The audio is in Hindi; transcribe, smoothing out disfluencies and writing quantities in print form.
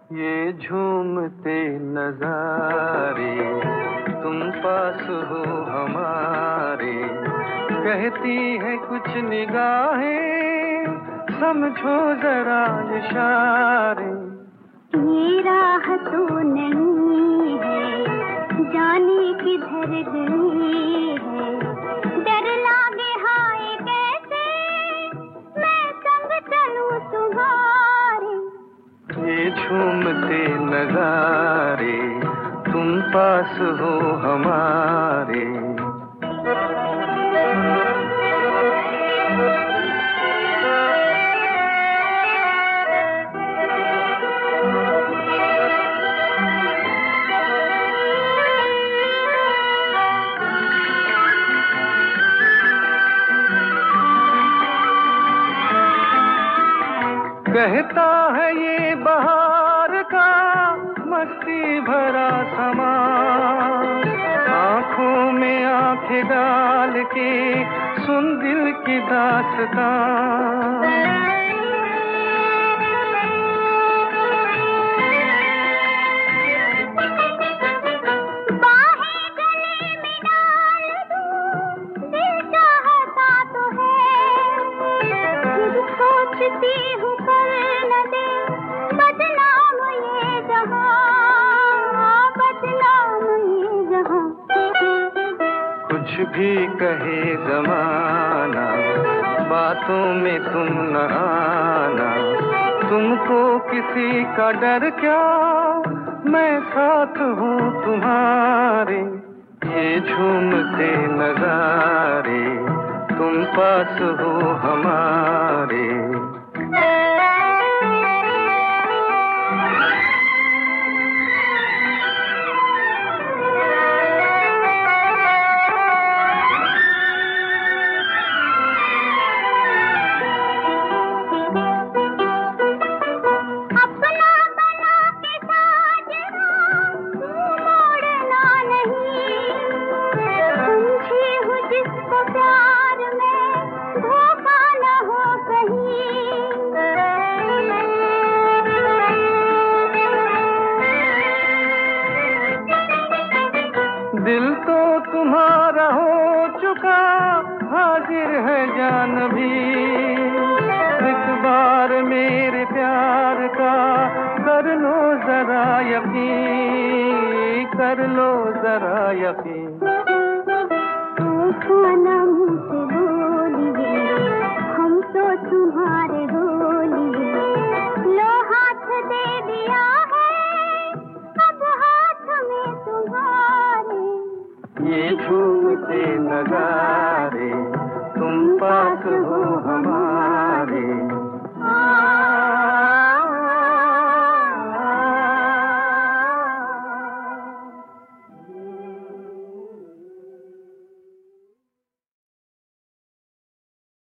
ये झूमते नजारे तुम पास हो हमारे, कहती है कुछ निगाहें समझो जरा इशारे। ये राह तो नहीं है जाने किधर गई है, डर लागे हाय कैसे मैं संग चलूं तुम्हारे। ये झूमते नजारे तुम पास हो हमारे। कहता है ये बहार का मस्ती भरा समा, आंखों में आंखें डाल के सुन दिल की दास्तां। बाहें गले में डाल दूं दिल चाहता तो है, खुद सोचती हूँ कुछ भी कहे जमाना बातों में तुम न आना, तुमको किसी का डर क्या मैं साथ हूँ तुम्हारे। ये झूमते नजारे तुम पास हो हमारे। दिल तो तुम्हारा हो चुका हाजिर है जान भी, एक बार मेरे प्यार का कर लो जरा यकीन, कर लो जरा यकीन। खाना मुझसे बोलिए हम तो तुम्हारे बोलिए, लो हाथ दे दिया है अब हाथ में तुम्हारे। ये झूमते नजारे तुम पास हो हमारे।